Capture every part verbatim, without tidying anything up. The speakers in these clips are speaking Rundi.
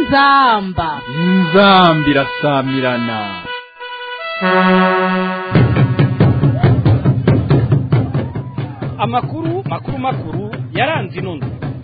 inzamba inzamba irasamirana. Amakuru makuru makuru yaranze inondo.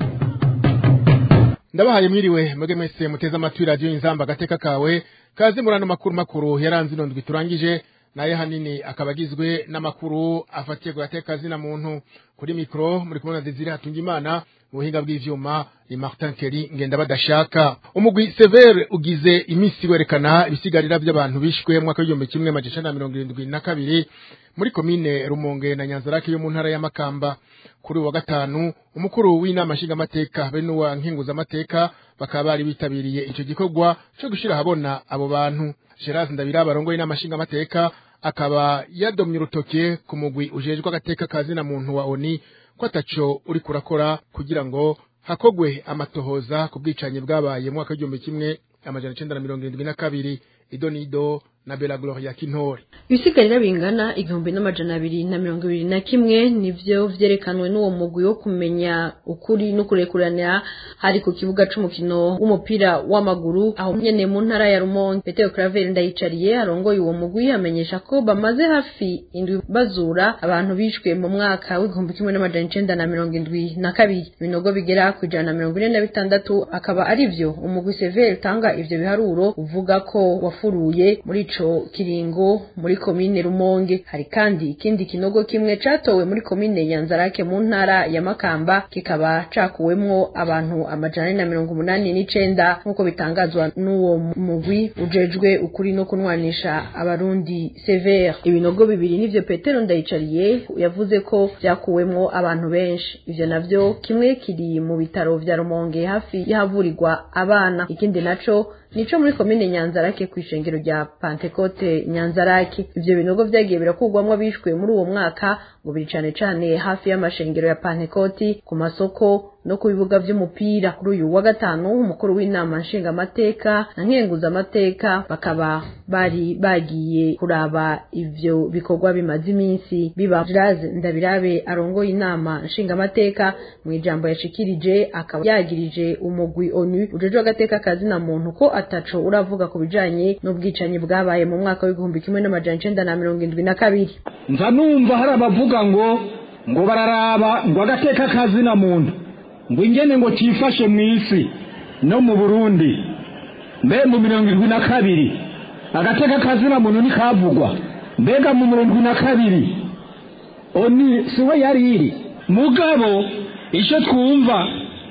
Ndabahaye mwiriwe mwege mwese muteza amatwi radio inzamba gateka kawe kaze murano makuru makuru yaranze inondo biturangije naye hanini akabagizwe n'amakuru afatiye ku gateka zina muntu kuri mikro muri kumwe na Desire Hatungimana mu buhinga bw'ivyuma ni Martin Kelly ngenda badashaka. Umugwi Severe ugize imisi werekana ibisigarira by'abantu bishwe mu mwaka w'igihumbi kimwe amajana mirongo irindwi na kabiri muri komine Rumonge na Nyanzarake yo mu ntara ya Makamba. Kuri wa gatanu umukuru w'inama nshinga mateka be n'uwa nkenguza amateka bakaba bari bitabiriye ico gikorwa cyo gushira habona abo bantu. Gerard Ndabira barongoye inama nshinga mateka akaba yadomye urutoke ku mugwi ujejwe agateka kazi na muntu wa Oni ko ataco uri kurakora kugira ngo hakogwe amatohoza ku bwicanye bwabaye mu mwaka w'igihumbi kimwe amajana icenda na mirongo irindwi na kabiri. Idonido na Bella Gloria Kintori. Ibisigarira bingana igihumbi n'amajana abiri na mirongo ibiri na kimwe nivyo vyerekanwe n'uwo mugwi wo kumenya ukuri no kurekurana hari ku kibuga c'umukino w'umupira w'amaguru aho nyene mu ntara ya Rumonge. Petero Claver Ndayicariye arongoye uwo mugwi amenyesha ko bamaze hafi indwi bazura abantu bishwe mu mwaka w'igihumbi kimwe n'amajana icenda na mirongo indwi na kabiri. Ibinogo bigera ku ijana na mirongo ine na bitandatu akaba ari vyo umugwi Severe utanga ivyo biharuro uvuga ko wafuruye muri ico kiringo muri komine Rumonge. Hari kandi ikindi kinogo kimwe catowe muri komine Nyanzarake mu ntara ya Makamba kikaba cakuwemwo abantu amajana na mirongo umunani n'icenda nkuko bitangazwa n'uwo mugwi ujejwe ukuri no kunwanisha abarundi Severe. Ibinogo bibiri nivyo Petero Ndayicariye yavuze ko vyakuwemwo abantu benshi. Ivyo navyo kimwe kiri mu bitaro vya Rumonge hafi yahavurirwa abana, ikindi naco nico muri komine Nyanzarake kw'ishengero rya Pentecote Nyanzarake. Ivyo binogo vyagiye birakugwamwo abishwe muri uwo mwaka ngo biri cane cane hafi y'amashengero ya Pentecote, ku masoko no ku bibuga vy'umupira. Kuri uyu wa gatanu umukuru w'inama nshinga amateka na nkenguza amateka bakaba bari bagiye kuraba ivyo bikorwa bimaze iminsi biba. Gerard Ndabirabe arongoye inama nshinga amateka mu ijambo yashikirije akaba yagirije umugwi Onu ujejwe agateka kazi na muntu ko ataco uravuga ku bijanye n'ubwicanyi bwabaye mu mwaka w'igihumbi kimwe n'amajana icenda na mirongo indwi na kabiri. Nza numva hari abavuga ngo ngo bararaba ngo agateka kazi na muntu ngo ingene ngo tifashe mw'isi no mu Burundi mbe mu mirongo irindwi na kabiri agateka kazi na muntu nikavugwa mbega mu mirongo na kabiri Oni siwe yari iri mugabo ico twumva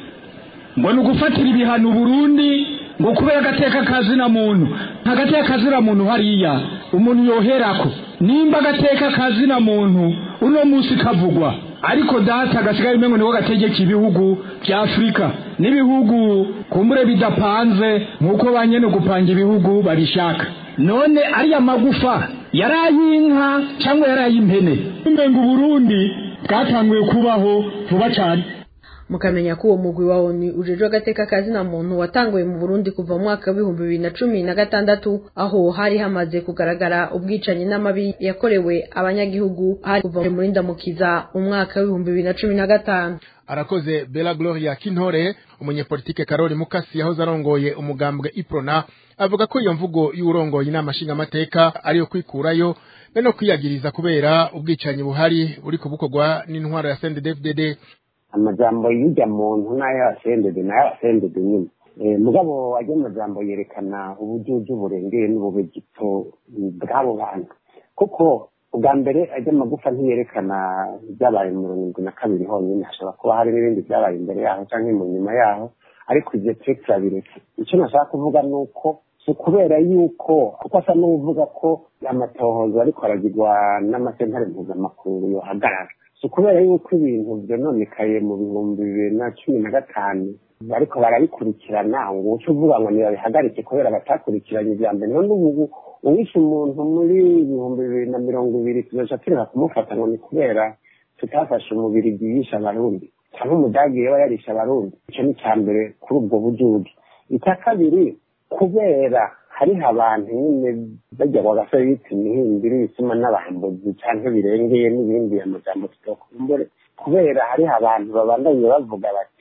ngo nugufatira ibihano Burundi ngo kubera agateka kazi na muntu agateka kazi na muntu hariya umuntu yoherako nimba agateka kazi na muntu uno musi kavugwa ariko data gasigaye mengo niko gategeka ibihugu bya Afrika n'ibihugu kumbure bidapanze nkuko banyene gupanga ibihugu babishaka. None ari amagufa yarayinka cyangwa yarayimpene umengo Burundi bwatanguye kubaho vuba cyane. Mukamenya ko uwo mugwi wa Oni ujejwe agateka kazi na muntu watanguye mu Burundi kuva mu mwaka w'ibihumbi bibiri na cumi na gatandatu aho hari hamaze kugaragara ubwicanyi n'amabi yakorewe abanyagihugu hari kuva muri Ndamukiza umwaka w'ibihumbi bibiri na cumi na gatanu. Arakoze Bella Gloria Kintori. Umunyepolitike Karoli Mukasi yahoze arongoye umugambwe Iprona avuga ko iyo mvugo y'urongoye inama nshinga amateka ariyo kwikurayo no kwiyagiriza kubera ubwicanyi buhari buri kubukorwa n'intwaro ya C N D D F D D. Amajambo y'ijya muntu n'ayo asendede n'ayo asendede nyine mugabo ajya amajambo yerekana ubujuju burengeye n'ububegito bw'abo bantu kuko ubwa mbere ajya amagufa ntiyerekana byabaye mu mirongo irindwi na kabiri honyine hashobora kuba hari n'ibindi byabaye imbere yaho cyangwa mu nyuma yaho ariko ivyo tekra bireke. Icyo nashaka kuvuga nuko si kubera yuko kuko asa n'uvuga ko amatohoza ariko aragirwa n'amasentare mpuzamakungu yohagarara si kubera yuko ibintu vyononekaye mu bihumbi bibiri na cumi na gatanu ariko barabikurikirana ngo uco uvuga ngo nibabihagarike kubera batakurikiranye ivya mbere. None ubu uwishe umuntu muri ibihumbi bibiri na mirongo ibiri tuzoca tureka kumufata ngo ni kubera tutafashe umubiri yishe abarundi cyangwa umudagi yewe yarishe abarundi. Ico ni icya mbere kuri ubwo bujugi. Icya kabiri kubera hariho abantu nyine bajya bagasaba biti imihimbiri bisuma n'abambuzi cyangwa birengeye n'ibindi amajambo tutokumbure kubera hariho abantu babandanye bavuga bati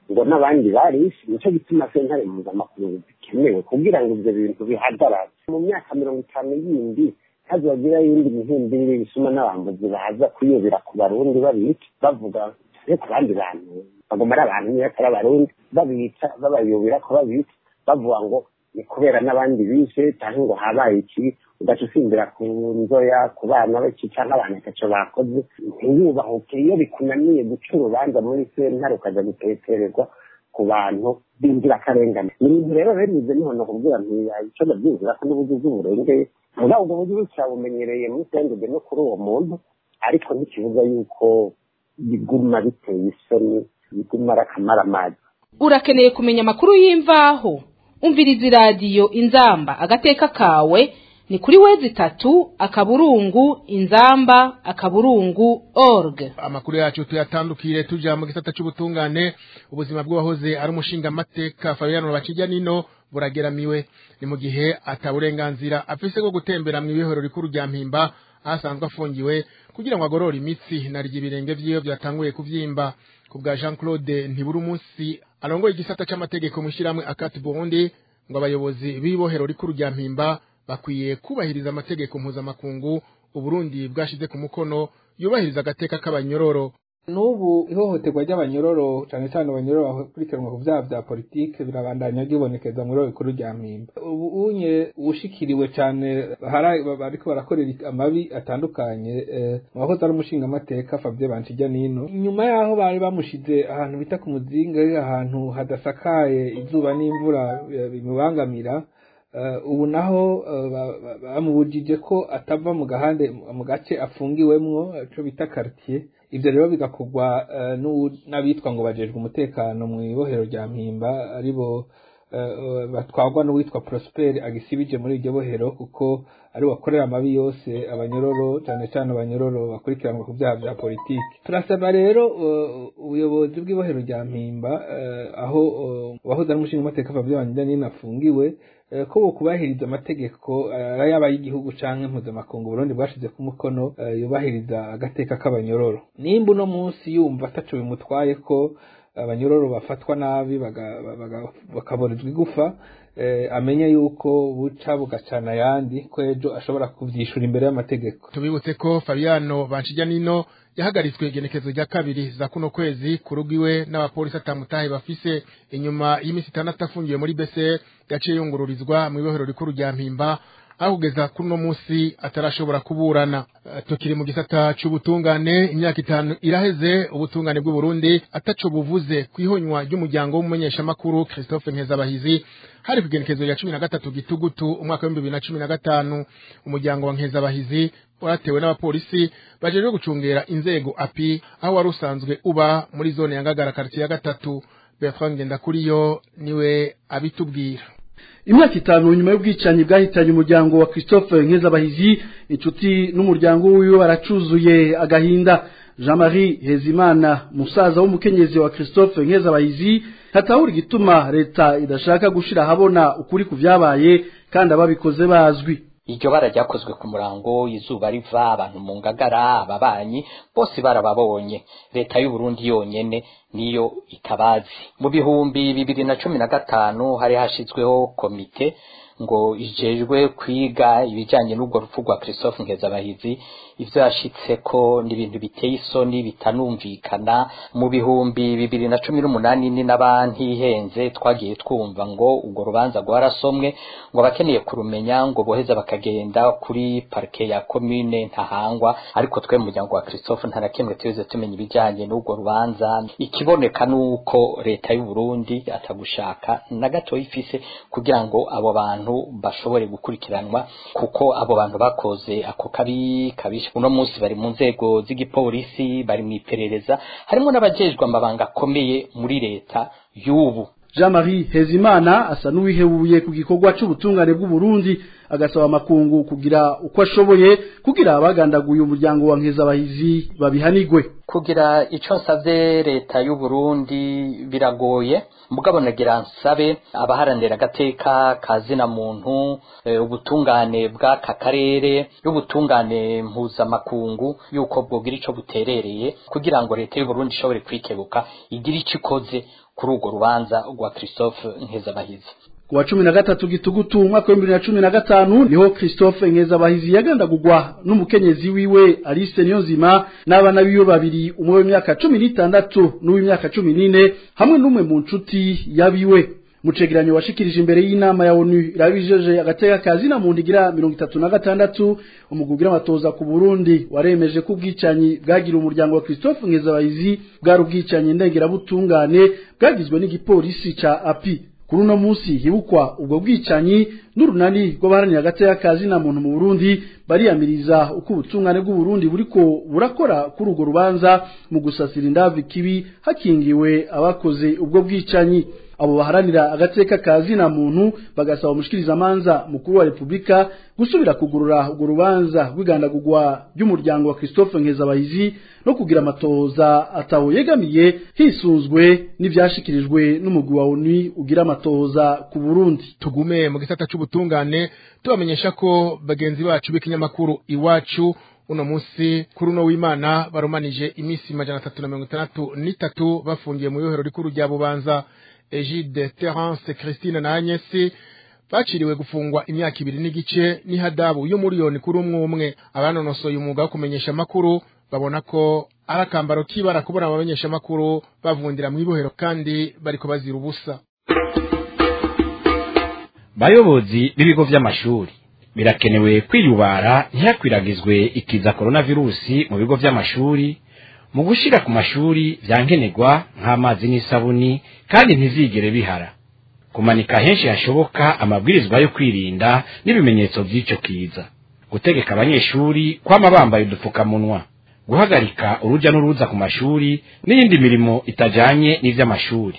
ngo n'abandi barishe nicyo gituma sentare mpuzamakungu zikenewe kugira ngo ibyo bintu bihagarare mu myaka mirongo itanu yindi hazagira yindi mihimbiri bisuma n'abambuzi baza kuyobera ku barundi babica bavuga ku bandi bantu bagoma ari abantu niyo atari abarundi babica babayobera ko babica bavuga ngo ni kubera n'abandi bishe cyangwa ngo habaye iki ugaca usimbira ku nzoya ku bana bakica n'abantu ataco bakoze ntiyubahuke iyo bikunaniye guca urubanza muri sentare ukaja gutetererwa ku bantu b'inzirakarengane ni ibintu rero benize niho no kubwira ntico babyumvira ko n'ubuzi bw'uburengeye mugabo ubwo buryo bucabumenyereye muri sendege no kuri uwo muntu ariko ntikivuga yuko biguma biteye isoni biguma ari akamaramazi. Urakeneye kumenya amakuru y'imvaho umviriza iradiyo Inzamba agateka kawe ni kuri wezi tatu akaburungu inzamba akaburungu org. Amakuru yacu tuyatandukire tuja mu gisata cy'ubutungane ubuzima bw'abahoze ari umushinga amateka Fabiano Bacijanino burageramiwe ni mu gihe ataburenganzira afise bwo gutembera mu ibihoro rikuru rya Mpimba asanzwe afungiwe kugira ngo agorore imitsi narije ibirenge vyiyo byatanguye kuvyimba ku bwa Jean Claude Ntiburumusi arongoye igisata cy'amategeko mushiramwe akati Burundi ngo abayobozi b'ibohero rikuru rya Mpimba bakwiye kubahiriza amategeko mpuzamakungu Uburundi bwashize ku mukono yubahiriza agateka k'abanyororo. Nubu ihohoterwa ry'abanyororo cyane cyane abanyororo bakurikiranwa ku byaha bya politike birabandanya gibonekeza muri rikuru rya Mpimba. Ubu unye ushikiriwe cyane bariko barakorera amabi atandukanye mwahoze ari umushinga amateka Fabien Bancijanino nyuma yaho bari bamushize ahantu bita ku muzinga ahantu hadasakaye izuba n'imvura bimubangamira. Uh, ubu naho uh, bamubujije ko atava mu gahande mu gace afungiwemwo cyo bita quartier. Ivyo rero bigakugwa uh, n'abitwa ngo bajejwe umutekano mu ibohero rya Mpimba aribo uh, batwagwa n'uwitwa Prosper agisibije muri iryo bohero kuko ari wakorera amabi yose abanyororo cyane cyane abanyororo bakurikiranwa ku byaha bya politiki. Turasaba rero ubuyobozi uh, bw'ibohero rya Mpimba uh, aho uh, wahoze ari umushinga amateka Fabien Bancijanino afungiwe ko kubahiriza amategeko yaba y'igihugu canke mpuzamakungu Burundi bwashize ku mukono yubahiriza agateka k'abanyororo. Nimba uno munsi yumva ataco bimutwaye ko abanyororo bafatwa nabi bakaborezwa igufa amenye yuko buca bugacana yandi ko ejo ashobora kuvyishura imbere y'amategeko. Tubibutse ko Fabiano Bancijanino yahagaritswe igenekezo rya kabiri za kuno kwezi kurugiwe n'abapolisi atamutahe bafise inyuma y'imisi itandatu afungiwe muri B C yaciye yungururizwa mu ibohero rikuru rya Mpimba aho kugeza kuno musi atarashobora kuburana. Uh, tukiri mu gisata c'ubutungane imyaka itanu iraheze ubutungane bw'u Burundi ataco buvuze kwihonywa ry'umuryango w'umumenyesha makuru Christophe Nkezabahizi hari kugenekezo ya cumi na gatatu gitugutu umwaka wa bibiri na cumi na gatanu. Umuryango wa Nkezabahizi waratewe n'abapolisi bajeje gucungera inzego A P I aho wari usanzwe uba muri zone ya Ngagara quartier ya gatatu. Bertrand Ngendakuriyo niwe abitubwira. Imyaka itanu nyuma y'ubwicanyi bwahitanye umuryango wa Christophe Nkezabahizi inshuti n'umuryango wiwe baracuzuye agahinda. Jean-Marie Hezimana musaza w'umukenyezi wa Christophe Nkezabahizi hatahura igituma leta idashaka gushira habona ukuri kuvyabaye kandi ababikoze bazwi. Iryo bara ryakozwe ku murango izuba riva abantu mu Ngagara ababanyi bose barababonye. Leta y'u Burundi yonyene niyo itabazi. Mu bihumbi bibiri na cumi na gatanu hari hashizweho komite ngo ijejwe kwiga ibijanye n'ubwo rupfu rwa Christophe Nkezabahizi. Ivyo yashitseko ni ibintu biteye isoni bitanumvikana. Mu bihumbi bibiri na cumi n'umunani ni n'abantu ihenze twagiye twumva ngo ubwo rubanza rwarasomwe ngo bakeneye kurumenya ngo boheza bakagenda kuri parke ya commune Ntahangwa, ariko twe mu muryango wa Christophe ntarakemwe tuze tumenya ibijanye n'ubwo rubanza. Ikiboneka nuko leta y'u Burundi atagushaka na gato ifise kugira ngo abo bantu bashobore gukurikiranwa kuko abo bantu bakoze ako kabi kabisha. Uno munsi bari mu nzego z'igipolisi bari mu iperereza harimo n'abajejwe amabanga akomeye muri leta y'ubu. Jean-Marie Hezimana asa n'uwihebuye ku gikorwa c'ubutungane bw'u Burundi agasaba amakungu kugira uko ashoboye kugira abagandaguye umuryango wa Nkezabahizi babihanigwe. Kugira ico nsavye leta y'u Burundi biragoye, mugabo nagira nsabe abaharanira agateka kazina muntu, e, ubutungane bw'aka karere y'ubutungane mpuzamakungu yuko bwogira ico buterereye kugira ngo leta y'u Burundi ishobore kwikebuka igira ico ikoze kuri urwo rubanza rwa Christophe Nkezabahizi. Kuwa cumi na gatatu gitugutu umwaka wa bibiri na cumi na gatanu niho Christophe Nkezabahizi yagandagurwa n'umukenyezi wiwe Alice Niyonzima n'abana biwe babiri, umwe w'imyaka cumi n'itandatu n'uw'imyaka cumi n'ine hamwe n'umwe mu nshuti yabiwe. Mu cegeranyo washikirije imbere y'inama ya ONU irabijeje agateka kazina mu ndigira mirongo itatu na gatandatu umugugira amatoza ku Burundi waremeje ko ubwicanyi bwagira umuryango wa Christophe Nkezabahizi bwari ubwicanyi ndengera butungane bwagizwe n'igipolisi ca A P I. Kuri uno musi hibukwa ubwo bwicanyi n'urunani rw'abaharanira agateka kazina muntu mu Burundi bariyamiriza uko ubutungane bw'u Burundi buriko burakora kuri urwo rubanza mu gusasira indavi kibi hakingiwe abakoze ubwo bwicanyi. Abo baharanira agateka kazina muntu bagasaba umushikiriza manza mukuru wa Republika gusubira kugurura urwo rubanza rw'igandagurwa ry'umuryango wa Christophe Nkezabahizi no kugira amatoza ataho yegamiye hisunzwe n'ivyashikirijwe n'umugwi wa ONU ugira amatoza ku Burundi. Tugume mu gisata c'ubutungane tubamenyesha ko bagenzi bacu b'ikinyamakuru Iwacu uno musi kuri uno w'Imana barumanije imisi majana atatu na mirongo itandatu n'itatu bafungiye mu yohero rikuru rya Bubanza. Egide, Terence, Christine na Agnes baciriwe gufungwa imyaka ibiri n'igice n'ihadabu y'umuriyoni kuri umwe umwe. Abanonosoye umwuga wo kumenyesha makuru babona ko ari akambaro kibara kubona abamenyesha makuru bavundira mu ibohero kandi bariko bazira ubusa. Bayobozi b'ibigo vy'amashuri birakenewe kwiyubara ntiyakwiragizwe ikiza coronavirusi mu bigo vy'amashuri mu gushira ku mashuri vyankenerwa nk'amazi n'isabuni kandi ntizigere bihara. Kumanika henshi hashoboka amabwirizwa yo kwirinda n'ibimenyetso by'ico kiza. Gutegeka abanyeshuri kwama bambaye udupfukamunwa. Guhagarika uruja n'uruza ku mashuri n'iyindi mirimo itajanye n'ivy'amashuri.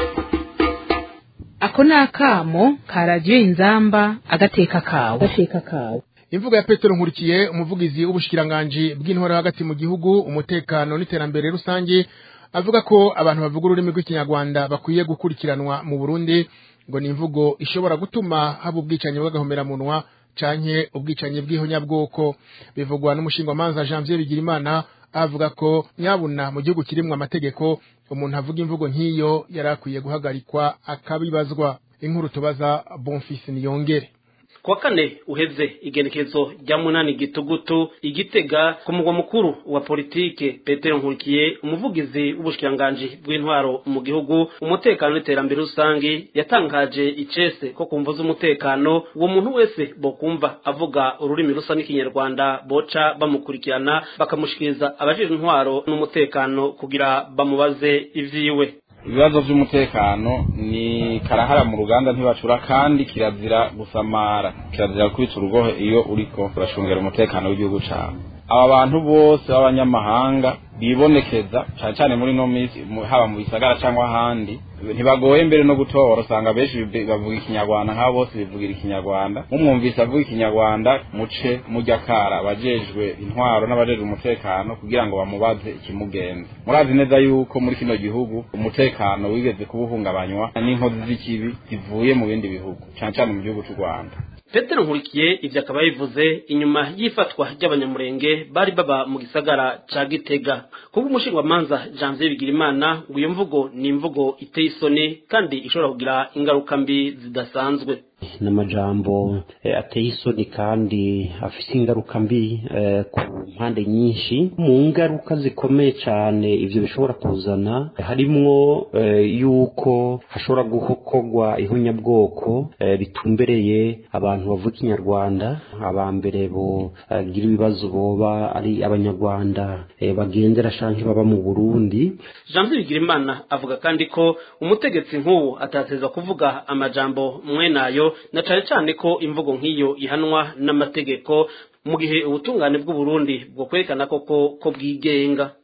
Ako nakamo ka radio Inzamba agateka kawe. Agateka kawe. Imvuga ya Petero Nkurikiye umuvugizi w'ubushikiranganje bw'intwaro hagati mu gihugu umutekano n'iterambere rusange avuga ko abantu bavuga ururimi rw'ikinyarwanda bakwiye gukurikiranwa mu Burundi ngo ni imvugo ishobora gutuma haba ubwicanyi bw'agahomera munwa canke ubwicanyi bw'ihonyabwoko. Bivugwa n'umushinga manza Janvier Bigirimana avuga ko nyabuna mu gihugu kirimwe amategeko umuntu avuga imvugo nk'iyo yarakwiye guhagarikwa akabibazwa. Inkuru tubaza Bonfils Niyongere. Kwa kane uheze igenekezo rya munani gitugutu igitega ku mugwa mukuru wa politike Petero Nkurikiye umuvugizi w'ubushikiranganje bw'intwaro mu gihugu umutekano n'iterambere rusange yatangaje icese ko kumva z'umutekano uwo muntu wese bokumva avuga ururimi rusa n'ikinyarwanda boca bamukurikirana bakamushikiriza abajije intwaro n'umutekano kugira bamubaze ivyiwe. Ibibazo by'umutekano ni karahara mu ruganda ntibacura kandi kirazira gusamara, kirazira kwitsa urugohe iyo uriko urashungera umutekano w'igihugu cyawe. Aba bantu bose b'abanyamahanga bibonekeza cyane cyane muri no misi haba mu bisagara cyangwa ahandi ntibagoye mbere no gutora, usanga benshi bavuga ikinyarwanda nk'abo bose bivugira ikinyarwanda. Umwumvise avuga ikinyarwanda muce mujya kara abajejwe intwaro n'abajejwe umutekano kugira ngo bamubaze ikimugenza. Murazi neza yuko muri kino gihugu umutekano wigeze kubuhungabanywa n'inkozi z'ikibi zivuye mu bindi bihugu cyane cyane mu gihugu cy'u Rwanda. Petero Nkurikiye ivyo akaba bivuze inyuma yifatwa ry'abanyamurenge bari baba mu gisagara ca Gitega. Kuba umushingwa manza Janvier Bigirimana ngo iyo mvugo ni imvugo iteye isoni kandi ishobora kugira ingaruka mbi zidasanzwe. N'amajambo eh, ateye isoni kandi afise ingaruka mbi eh, ku mpande nyinshi. Mu ngaruka zikomeye cyane ivyo bishobora kuzana harimwo eh, yuko hashobora gukorwa ihunyabwoko eh, bitumbereye abantu bavuga ikinyarwanda, abambere bo uh, gira ibibazo boba ari abanyarwanda eh, bagendera shanke baba mu Burundi. Janvier Bigirimana avuga kandi ko umutegetsi nk'uwo atateza kuvuga amajambo mwenayo na cyane cyane ko imvugo nk'iyo ihanwa n'amategeko mu gihe ubutungane bw'u Burundi bwo kwerekana koko ko bwigenga.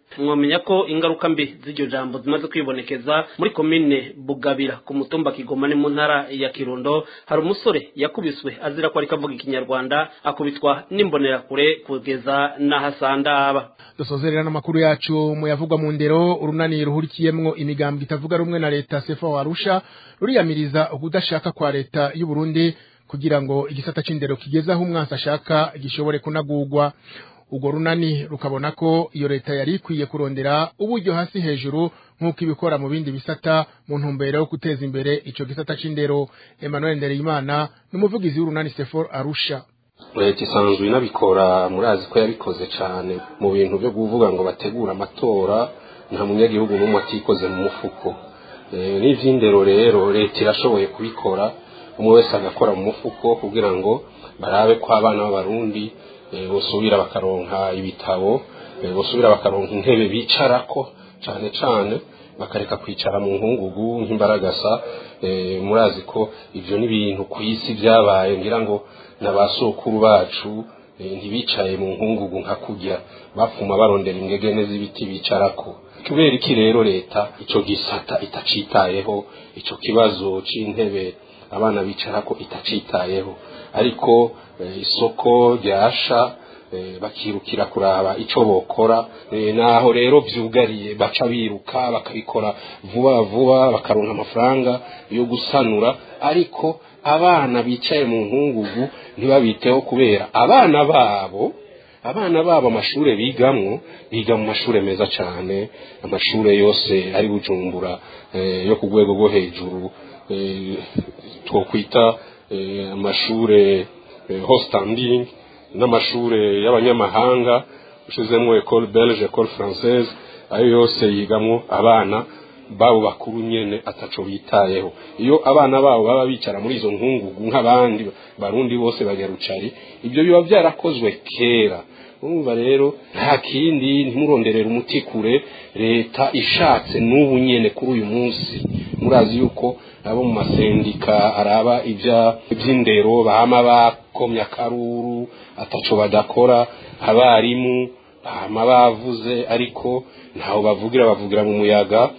mwamenya ko ingaruka mbi z'iryo jambo zimaze kwibonekeza muri komine Bugabira ku mutumba Kigoma ni mu ntara ya Kirundo. Hari umusore yakubiswe azira ko ari kavuga ikinyarwanda akubitwa n'imbonera kure kugeza n'ahasandaba. Dusozerera n'amakuru yacu mu yavugwa mu ndero. Urunani ruhurikiyemwo imigambwe itavuga rumwe na leta Sefa Arusha ruriyamiriza ukudashaka kwa leta y'u Burundi kugira ngo igisata c'indero kigezaho umwansi ashaka gishobore kunagurwa. Ugo runani rukabona ko iyo leta yari ikwiye kurondera uburyo hasi hejuru nk'uko ibikora mu bindi bisata mu ntumbero yo guteza imbere ico gisata c'indero. Emmanuel Ndereyimana n'umuvugizi w'urunani Sefor Arusha. Leta isanzwe inabikora murazi ko yabikoze cyane mu bintu byo kuvuga ngo bategura amatora nta munyagihugu n'umwe atikoze mu mufuko. E, n'ivyindero rero leta irashoboye kubikora umwe wese agakora mu mufuko kugira ngo barabe ko abana b'abarundi bosubira e, bakaronka ibitabo e, bosubira bakaronka intebe bicarako cyane cyane bakareka kwicara mu nkungugu nk'imbaragasa. E, murazi ko ivyo n'ibintu ku isi byabaye ngira ngo n'abasokuru bacu e, ntibicaye mu nkungugu nka kujya bapfuma barondera ingegene z'ibiti bicarako. Kubera iki rero leta ico gisata itacitayeho ico kibazo c'intebe abana bicarako itacitayeho, ariko e, isoko ryasha e, bakirukira kuraba ico bokora e, naho rero vyugariye baca biruka bakabikora vuba vuba bakaronka amafaranga yo gusanura, ariko abana bicaye mu nkungugu ntibabiteho kubera abana babo abana babo amashure bigamwo biga mu mashure meza cyane, amashure yose ari Bujumbura e, yo ku rwego rwo hejuru e, twokwita e, amashure e, hostanding n'amashure y'abanyamahanga ushizemwo école belge école française, ayo yose yigamwo abana babo bakuru nyene ataco bitayeho. Iyo abana babo baba bicara muri izo nkungugu nk'abandi barundi bose banyarucari, ibyo biba byarakozwe kera. Umva rero nta kindi ntimuronderera umuti kure, leta ishatse n'ubu nyene kuri uyu munsi murazi yuko abo mu masendika araba ibya by'indero bahama bakomya karuru ataco badakora, abarimu bahama bavuze ariko ntaho bavugira bavugira mu muyaga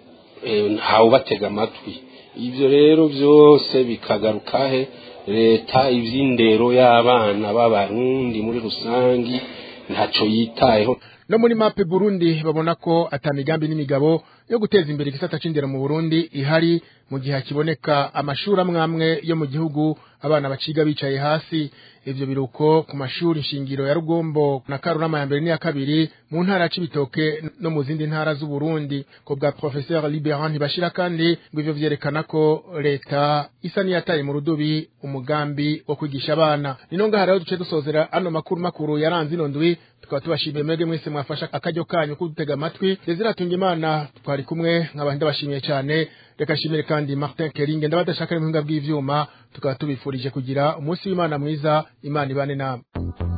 e, ntaho batega amatwi. Ivyo rero byose bikagarukahe leta ivy'indero y'abana b'abarundi muri rusangi ntaco yitayeho. No muri mape Burundi babona ko atamigambi n'imigabo yo guteza imbere igisata c'indero mu Burundi ihari, mu gihe kiboneka amashuri amwamwe yo mu gihugu abana baciga bicaye hasi. Ivyo biruko ku mashuri shingiro ya Rugombo na Karurama ya mbere n'iya kabiri mu ntara c'Ibitoke no mu zindi ntara z'u Burundi. Ko bwa Professeur Liberant Bashira kandi ngo ivyo vyerekana ko leta isa niyataye mu rudubi umugambi wo kwigisha abana. Nino ngaha rero duce dusozera ano makuru makuru yaranze ino ndwi, tukaba tubashimiye mwebwe mwese mwafasha akaryo kanyu kudutega amatwi. Desire Tungimana twari kumwe nk'abandi bashimiye cyane. Reka shimire kandi Martin Keringe ndabadashaka mu hinga bw'ivyuma, tukaba tubifurije kugira umunsi w'Imana mwiza, Imana ibane namwe.